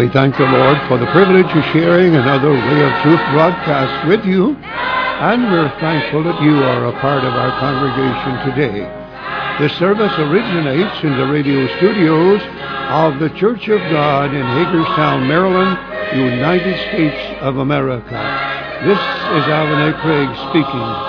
We thank the Lord for the privilege of sharing another Way of Truth broadcast with you, and we're thankful that you are a part of our congregation today. This service originates in the radio studios of the Church of God in Hagerstown, Maryland, United States of America. This is Alvin A. Craig speaking.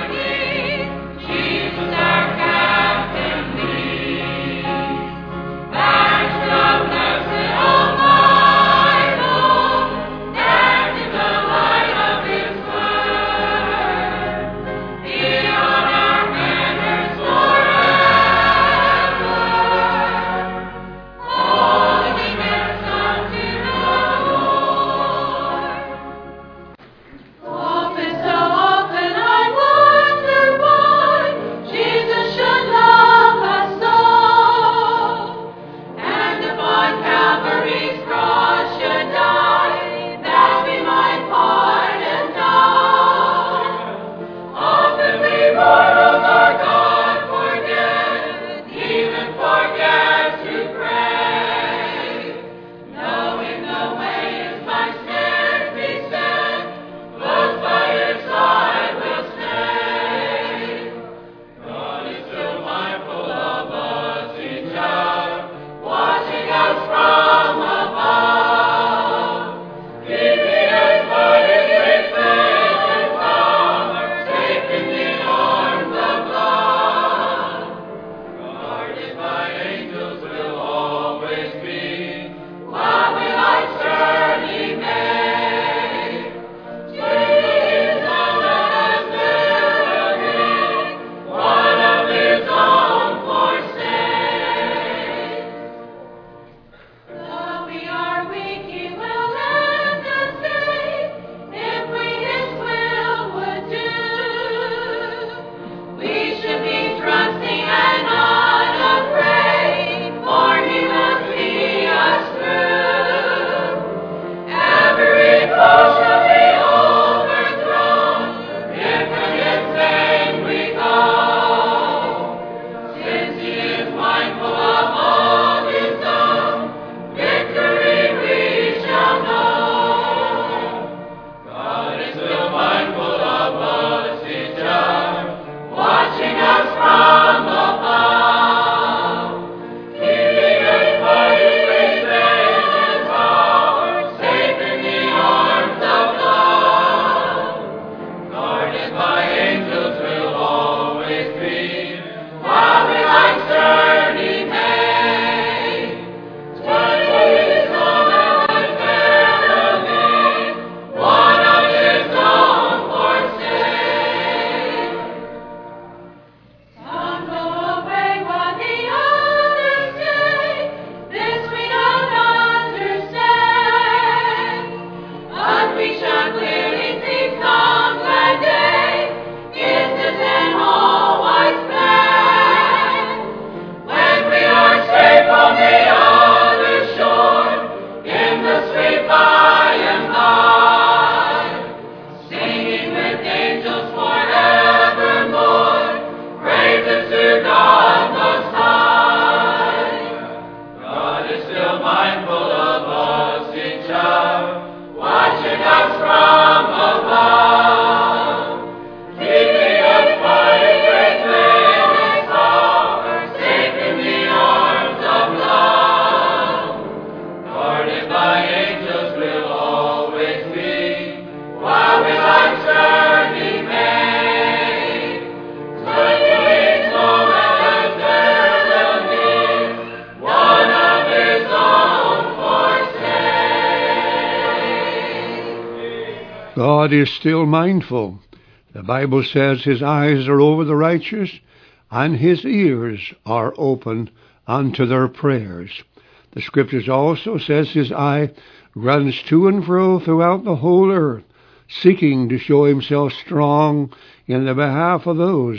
God is still mindful. The Bible says his eyes are over the righteous, and his ears are open unto their prayers. The Scriptures also says his eye runs to and fro throughout the whole earth, seeking to show himself strong in the behalf of those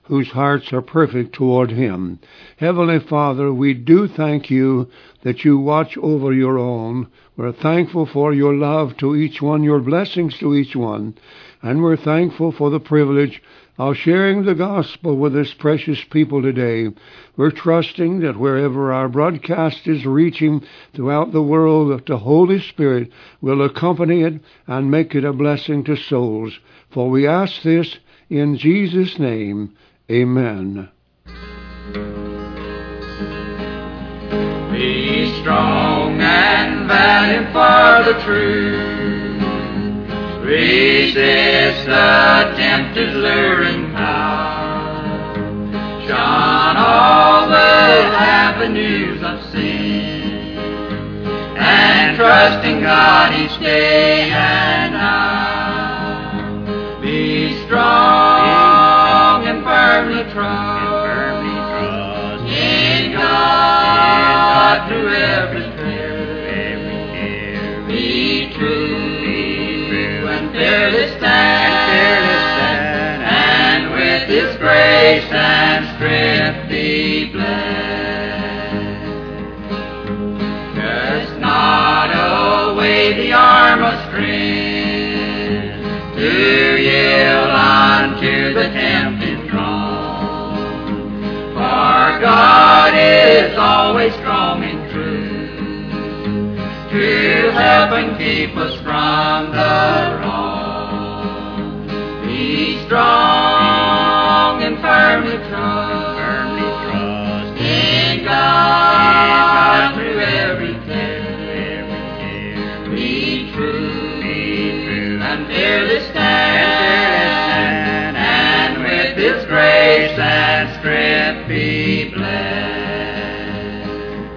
whose hearts are perfect toward him. Heavenly Father, we do thank you that you watch over your own. We're thankful for your love to each one, your blessings to each one, and we're thankful for the privilege of sharing the gospel with this precious people today. We're trusting that wherever our broadcast is reaching throughout the world, that the Holy Spirit will accompany it and make it a blessing to souls. For we ask this in Jesus' name. Amen. Be strong and valiant for the truth. Resist the tempter's luring power. Shun all the avenues of sin, and trust in God each day and hour. Be strong and firmly trust in God through every care. Be true and fearless stand, and with His grace and strength be blessed. Cast not away the arm of strength to yield unto the tempting throng. For God is always strong and true to help and keep us from the wrong. Be strong and firmly trust in God through every care. Be true and fearless stand, and with His grace and strength be blessed.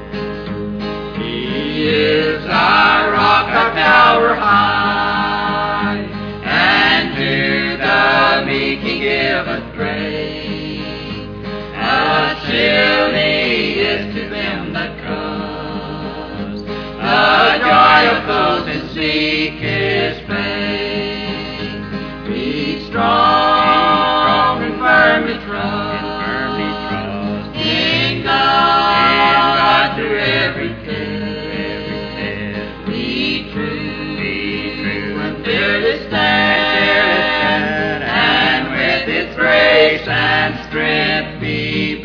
He is our rock, our tower high, and to the meek He giveth grace. A shield He is to them that trust, the joy of those that seek His face. Be strong and firmly trust in God through every care. Be true and fearless stand, and with His grace and strength be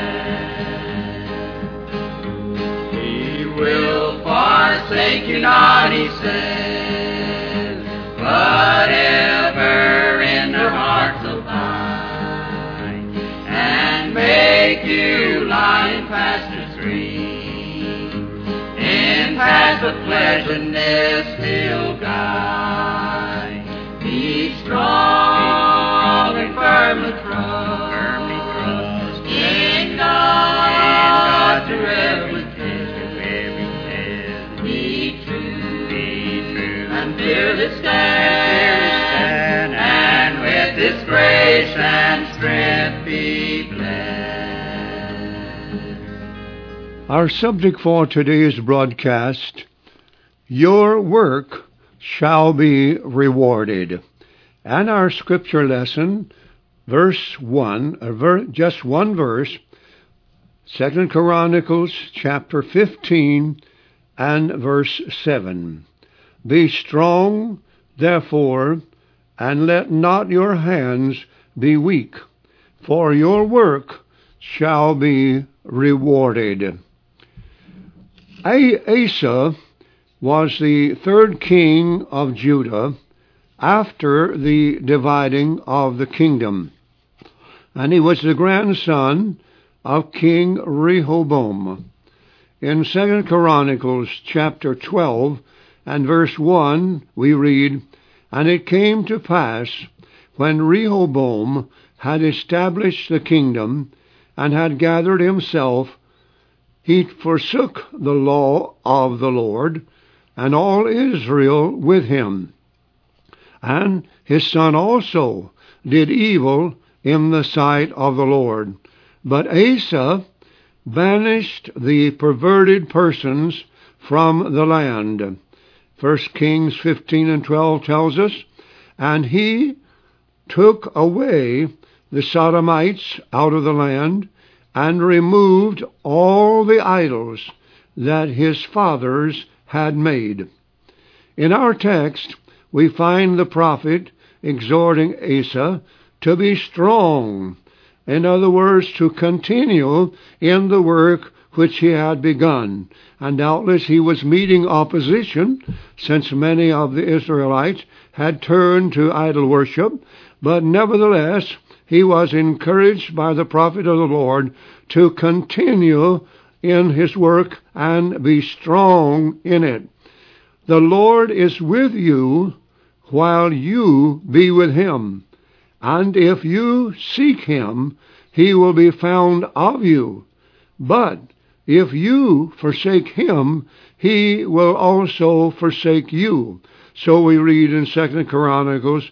blessed. He will forsake you not, He says, but ever in their hearts abide, and make you lie in pastures green. In paths of pleasantness He'll guide. Be strong and firmly trust in God through every care. Be true and fearless stand, and with His grace and strength be blessed. Our subject for today's broadcast, Your Work Shall Be Rewarded. And our scripture lesson, verse 1, just one verse, 2 Chronicles chapter 15 and verse 7. Be strong, therefore, and let not your hands be weak, for your work shall be rewarded. Asa was the third king of Judah after the dividing of the kingdom, and he was the grandson of King Rehoboam. In 2 Chronicles chapter 12 and verse 1 we read, And it came to pass, when Rehoboam had established the kingdom, and had gathered himself, he forsook the law of the Lord, and all Israel with him. And his son also did evil in the sight of the Lord. But Asa banished the perverted persons from the land. 1 Kings 15 and 12 tells us, And he took away the Sodomites out of the land, and removed all the idols that his fathers had made. In our text, we find the prophet exhorting Asa to be strong, in other words, to continue in the work which he had begun. And doubtless he was meeting opposition, since many of the Israelites had turned to idol worship, but nevertheless he was encouraged by the prophet of the Lord to continue in his work and be strong in it. The Lord is with you while you be with him, and if you seek him, he will be found of you. But if you forsake him, he will also forsake you. So we read in 2 Chronicles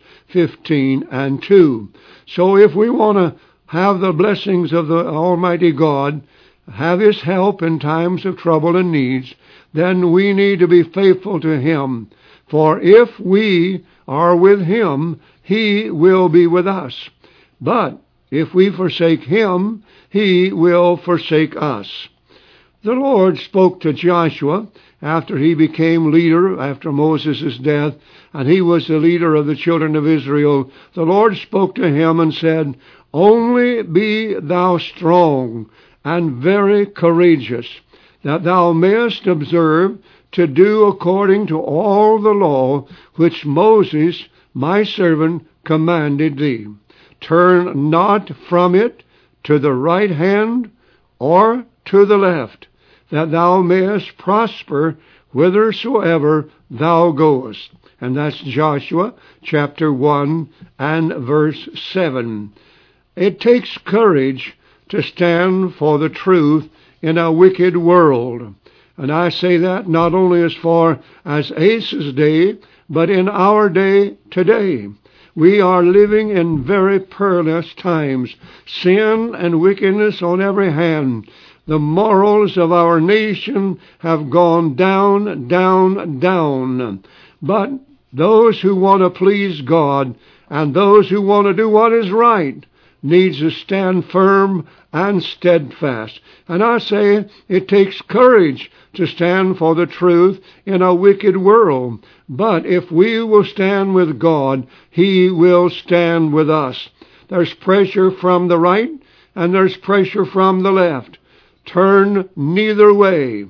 15:2. So if we want to have the blessings of the Almighty God, have his help in times of trouble and needs, then we need to be faithful to him. For if we are with him, he will be with us. But if we forsake him, he will forsake us. The Lord spoke to Joshua after he became leader after Moses' death, and he was the leader of the children of Israel. The Lord spoke to him and said, "Only be thou strong and very courageous, that thou mayest observe to do according to all the law which Moses my servant commanded thee. Turn not from it to the right hand or to the left, that thou mayest prosper whithersoever thou goest." And that's Joshua chapter 1 and verse 7. It takes courage to stand for the truth in a wicked world. And I say that not only as far as Asa's day, but in our day today. We are living in very perilous times. Sin and wickedness on every hand. The morals of our nation have gone down, down, down. But those who want to please God and those who want to do what is right needs to stand firm and steadfast. And I say it takes courage to stand for the truth in a wicked world. But if we will stand with God, he will stand with us. There's pressure from the right and there's pressure from the left. Turn neither way.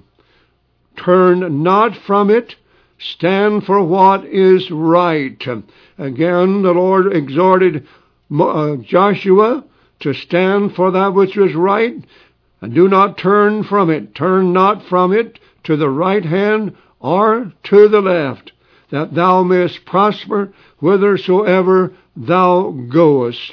Turn not from it. Stand for what is right. Again, the Lord exhorted Joshua to stand for that which was right, and do not turn from it. Turn not from it to the right hand or to the left, that thou mayest prosper whithersoever thou goest.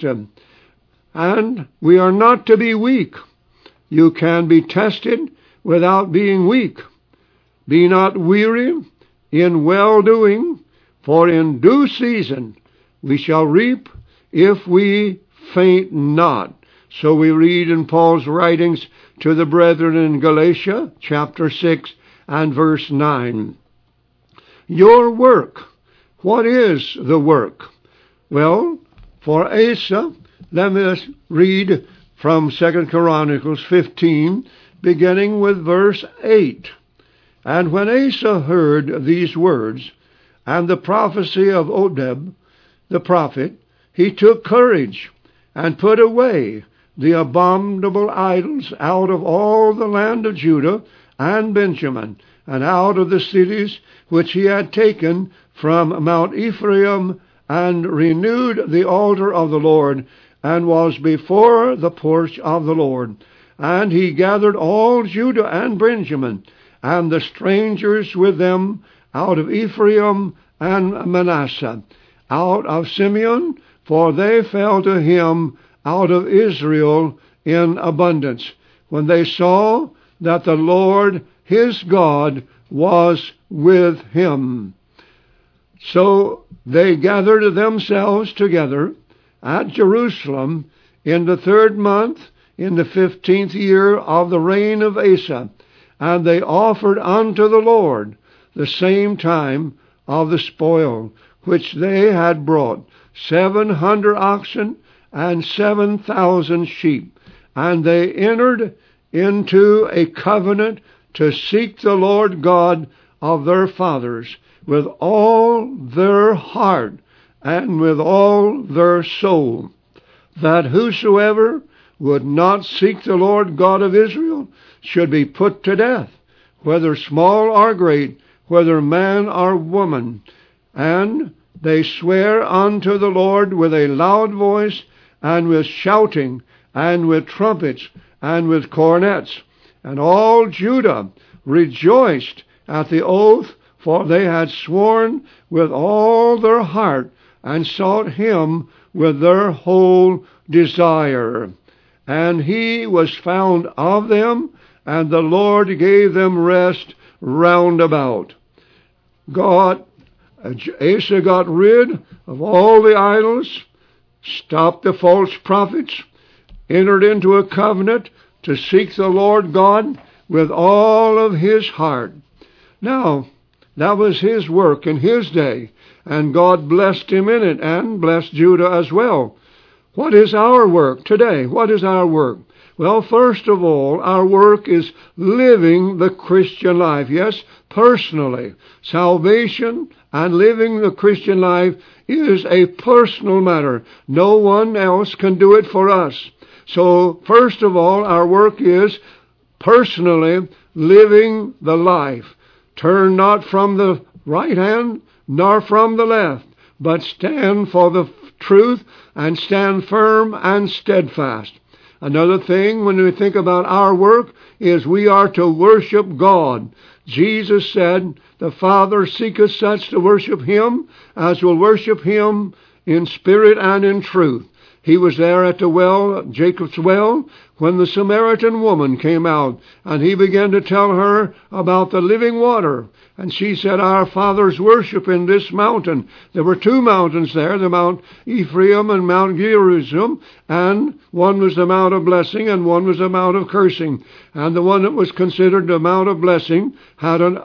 And we are not to be weak. You can be tested without being weak. Be not weary in well-doing, for in due season we shall reap if we faint not. So we read in Paul's writings to the brethren in Galatia, chapter 6 and verse 9. Your work. What is the work? Well, for Asa, let me read from 2 Chronicles 15, beginning with verse 8. And when Asa heard these words, and the prophecy of Oded, the prophet, he took courage, and put away the abominable idols out of all the land of Judah and Benjamin, and out of the cities which he had taken from Mount Ephraim, and renewed the altar of the Lord, and was before the porch of the Lord. And he gathered all Judah and Benjamin, and the strangers with them out of Ephraim and Manasseh, out of Simeon, for they fell to him out of Israel in abundance, when they saw that the Lord his God was with him. So they gathered themselves together at Jerusalem in the 3rd month, in the 15th year of the reign of Asa, and they offered unto the Lord the same time of the spoil which they had brought, 700 oxen and 7,000 sheep. And they entered into a covenant to seek the Lord God of their fathers with all their heart and with all their soul, that whosoever would not seek the Lord God of Israel should be put to death, whether small or great, whether man or woman. And they swear unto the Lord with a loud voice, and with shouting, and with trumpets, and with cornets. And all Judah rejoiced at the oath, for they had sworn with all their heart, and sought him with their whole desire. And he was found of them, and the Lord gave them rest round about. Asa got rid of all the idols, stopped the false prophets, entered into a covenant to seek the Lord God with all of his heart. Now, that was his work in his day, and God blessed him in it, and blessed Judah as well. What is our work today? What is our work? Well, first of all, our work is living the Christian life. Yes, personally. Salvation and living the Christian life is a personal matter. No one else can do it for us. So, first of all, our work is personally living the life. Turn not from the right hand, nor from the left, but stand for the truth, and stand firm and steadfast. Another thing, when we think about our work, is we are to worship God. Jesus said, the Father seeketh such to worship him as will worship him in spirit and in truth. He was there at the well, Jacob's well, when the Samaritan woman came out, and he began to tell her about the living water. And she said, our fathers worship in this mountain. There were two mountains there, the Mount Ephraim and Mount Gerizim, and one was the Mount of Blessing and one was the Mount of Cursing. And the one that was considered the Mount of Blessing had an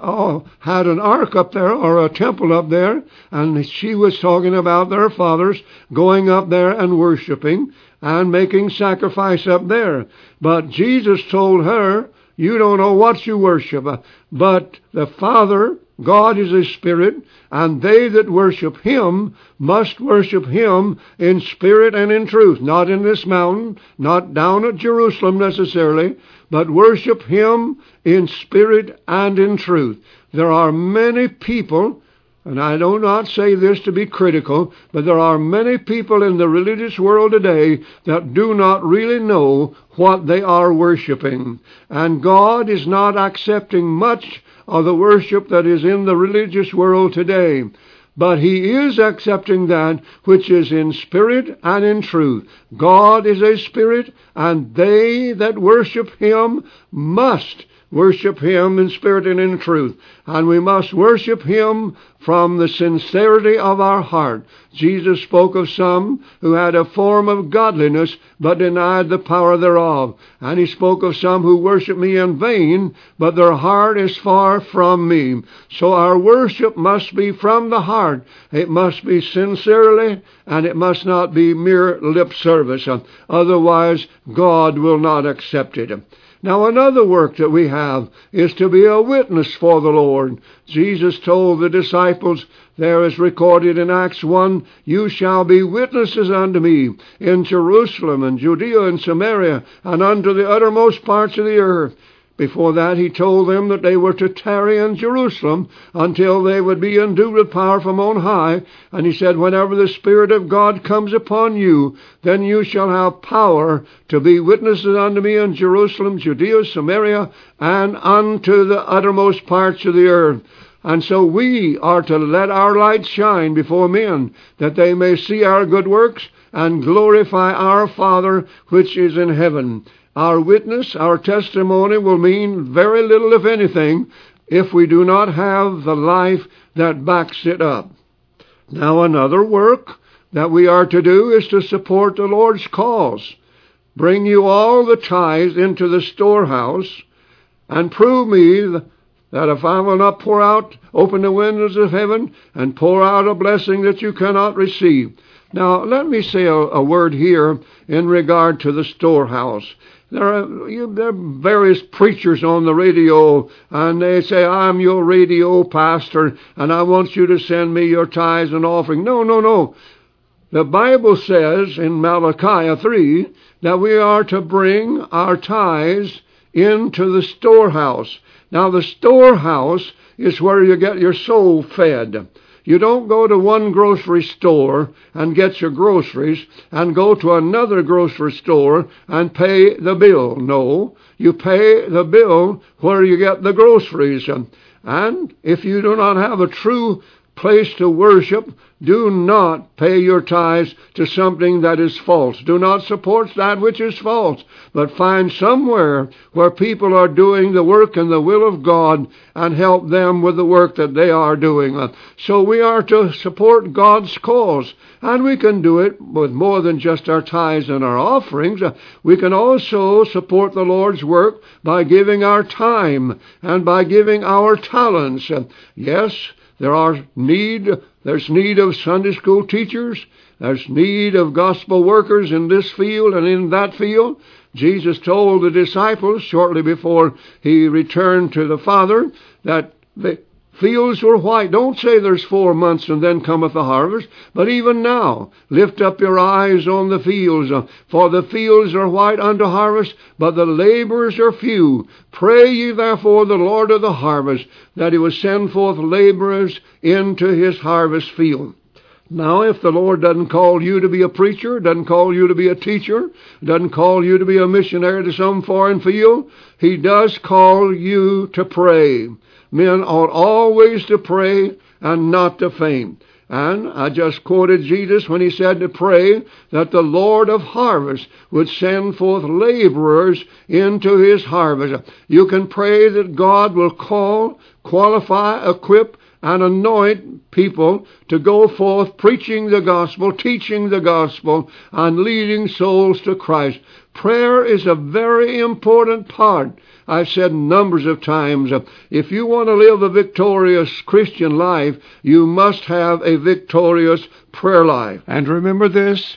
ark up there, or a temple up there, and she was talking about their fathers going up there and worshiping and making sacrifice up there. But Jesus told her, you don't know what you worship, but the Father, God is a spirit, and they that worship him must worship him in spirit and in truth. Not in this mountain, not down at Jerusalem necessarily, but worship him in spirit and in truth. There are many people, and I do not say this to be critical, but there are many people in the religious world today that do not really know what they are worshiping. And God is not accepting much of the worship that is in the religious world today. But he is accepting that which is in spirit and in truth. God is a spirit, and they that worship him must worship him in spirit and in truth. And we must worship him from the sincerity of our heart. Jesus spoke of some who had a form of godliness, but denied the power thereof. And he spoke of some who worship me in vain, but their heart is far from me. So our worship must be from the heart. It must be sincerely, and it must not be mere lip service. Otherwise, God will not accept it. Now, another work that we have is to be a witness for the Lord. Jesus told the disciples, there is recorded in Acts 1, you shall be witnesses unto me in Jerusalem and Judea and Samaria and unto the uttermost parts of the earth. Before that, he told them that they were to tarry in Jerusalem until they would be endued with power from on high. And he said, whenever the Spirit of God comes upon you, then you shall have power to be witnesses unto me in Jerusalem, Judea, Samaria, and unto the uttermost parts of the earth. And so we are to let our light shine before men, that they may see our good works and glorify our Father which is in heaven. Our witness, our testimony will mean very little, if anything, if we do not have the life that backs it up. Now, another work that we are to do is to support the Lord's cause. Bring you all the tithes into the storehouse, and prove me that if I will not open the windows of heaven and pour out a blessing that you cannot receive, Now, let me say a word here in regard to the storehouse. There are various preachers on the radio, and they say, I'm your radio pastor, and I want you to send me your tithes and offering. No. The Bible says in Malachi 3 that we are to bring our tithes into the storehouse. Now, the storehouse is where you get your soul fed. You don't go to one grocery store and get your groceries and go to another grocery store and pay the bill. No, you pay the bill where you get the groceries. And if you do not have a true place to worship, do not pay your tithes to something that is false. Do not support that which is false, but find somewhere where people are doing the work and the will of God and help them with the work that they are doing. So we are to support God's cause, and we can do it with more than just our tithes and our offerings. We can also support the Lord's work by giving our time and by giving our talents. Yes, there's need of Sunday school teachers. There's need of gospel workers in this field and in that field. Jesus told the disciples shortly before he returned to the Father that the fields were white. Don't say there's 4 months and then cometh the harvest, but even now lift up your eyes on the fields, for the fields are white unto harvest, but the laborers are few. Pray ye therefore the Lord of the harvest that he will send forth laborers into his harvest field. Now, if the Lord doesn't call you to be a preacher, doesn't call you to be a teacher, doesn't call you to be a missionary to some foreign field, he does call you to pray. Men ought always to pray and not to faint. And I just quoted Jesus when he said to pray that the Lord of harvest would send forth laborers into his harvest. You can pray that God will call, qualify, equip, and anoint people to go forth preaching the gospel, teaching the gospel, and leading souls to Christ. Prayer is a very important part. I've said numbers of times, if you want to live a victorious Christian life, you must have a victorious prayer life. And remember this,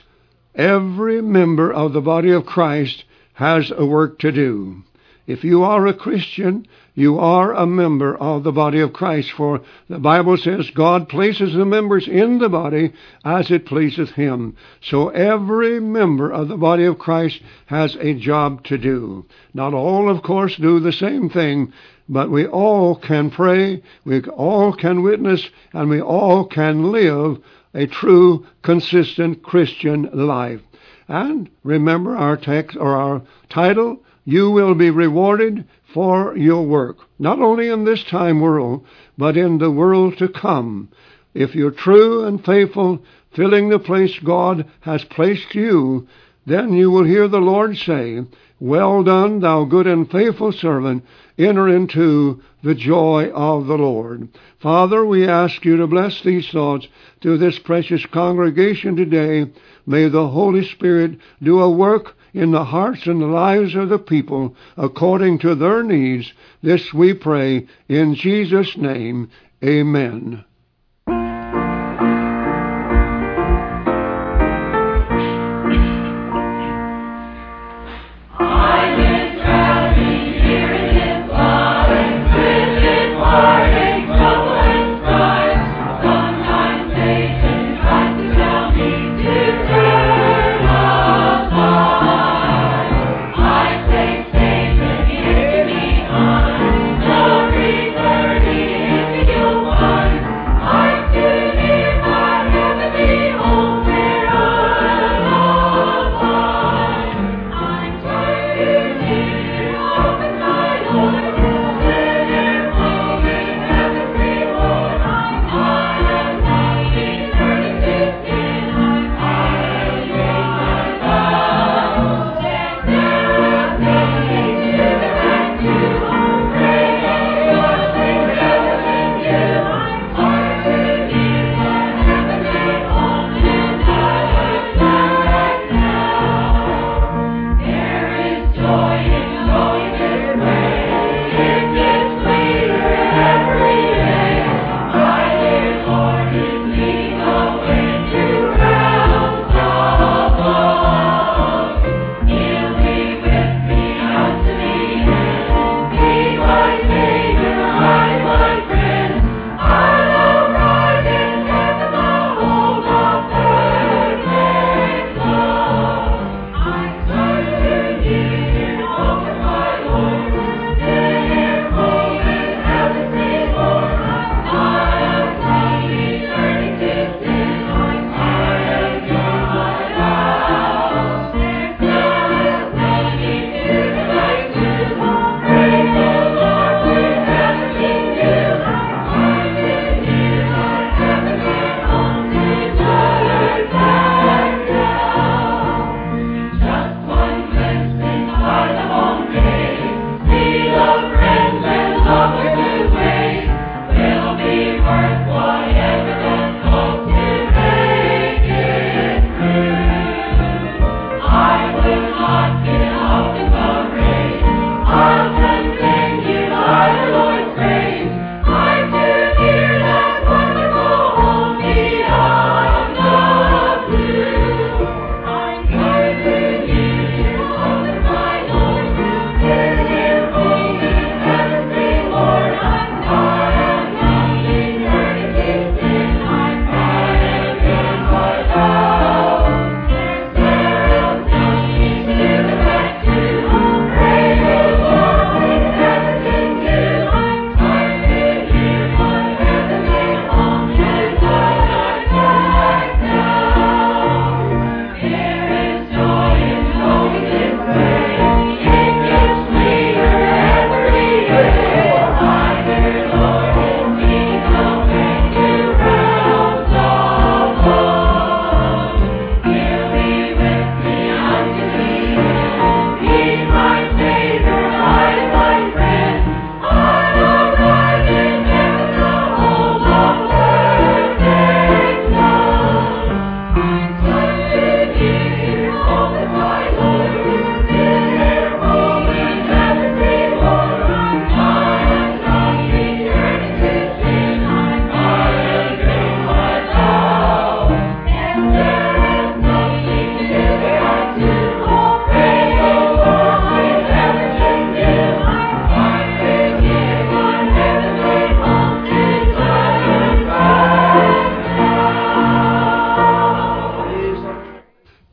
every member of the body of Christ has a work to do. If you are a Christian, you are a member of the body of Christ, for the Bible says God places the members in the body as it pleaseth him. So every member of the body of Christ has a job to do. Not all, of course, do the same thing, but we all can pray, we all can witness, and we all can live a true, consistent Christian life. And remember our text or our title, you will be rewarded for your work, not only in this time world, but in the world to come. If you're true and faithful, filling the place God has placed you, then you will hear the Lord say, well done, thou good and faithful servant, enter into the joy of the Lord. Father, we ask you to bless these thoughts to this precious congregation today. May the Holy Spirit do a work in the hearts and the lives of the people according to their needs. This we pray in Jesus' name. Amen.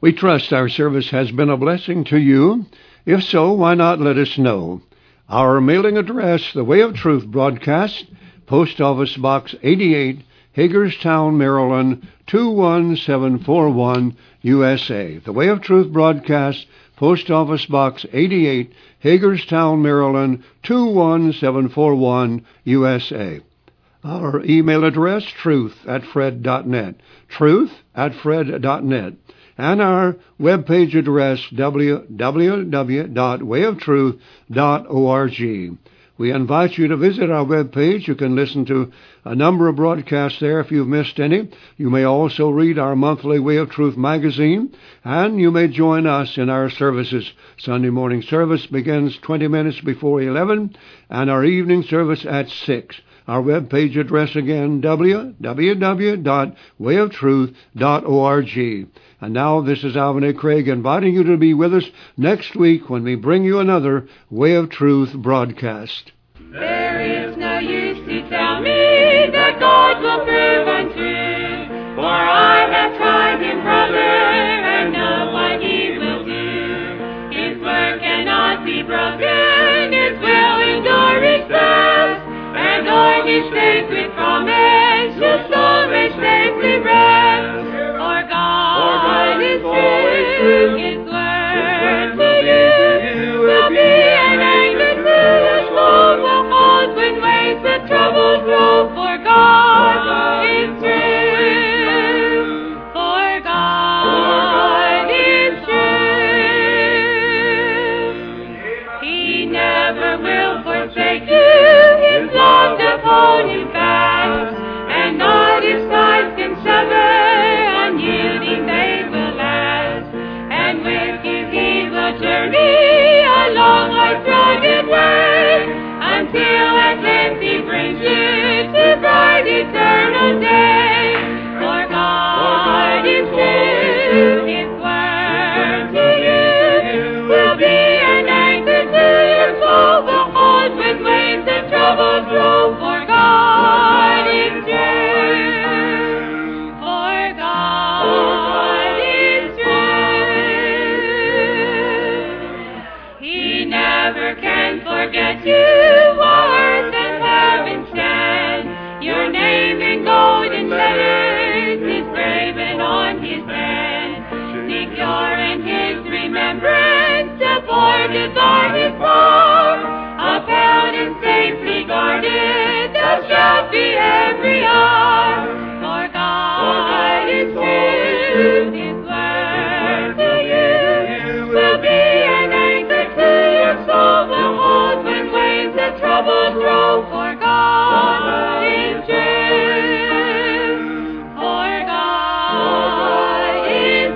We trust our service has been a blessing to you. If so, why not let us know? Our mailing address, The Way of Truth Broadcast, Post Office Box 88, Hagerstown, Maryland, 21741, USA. The Way of Truth Broadcast, Post Office Box 88, Hagerstown, Maryland, 21741, USA. Our email address, truth@fred.net, truth@fred.net. And our webpage address, www.wayoftruth.org. We invite you to visit our webpage. You can listen to a number of broadcasts there if you've missed any. You may also read our monthly Way of Truth magazine, and you may join us in our services. Sunday morning service begins 20 minutes before 11, and our evening service at 6. Our webpage address again, www.wayoftruth.org. And now this is Alvin A. Craig inviting you to be with us next week when we bring you another Way of Truth broadcast. There is no use to tell me that God will prove untrue, for I have tried Him, brother, and know what He will do. His word cannot be broken, His will endure its best, and on His sacred promise your soul may safely rest. For God is true, His word to you will be an anchor to your soul, will hold when waves of trouble flow. For God is true, for God is true. He never will forsake you, His love doth hold you fast, and not His sides can sever, unyielding they will last. And with you He will journey along life's rugged way, until at length He brings you to bright eternal day. For God is true, His word to you will be an anchor to your soul, will hold when waves of trouble flow. For God is true, for God is true. He never can forget you, earth and heaven stand. Your name in golden letters is graven on His hand. Secure in His remembrance, supported by His love, upheld and safely guarded, thou shalt be every hour. For God is true, His word to you will be an anchor to your soul, will hold when waves of trouble throw. For God is true, for God is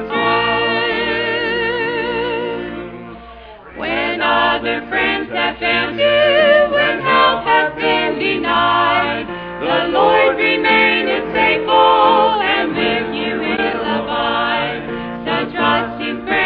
true. When other friends have failed you, when help has been denied, the Lord remaineth faithful, and with you will abide. So trust His grace.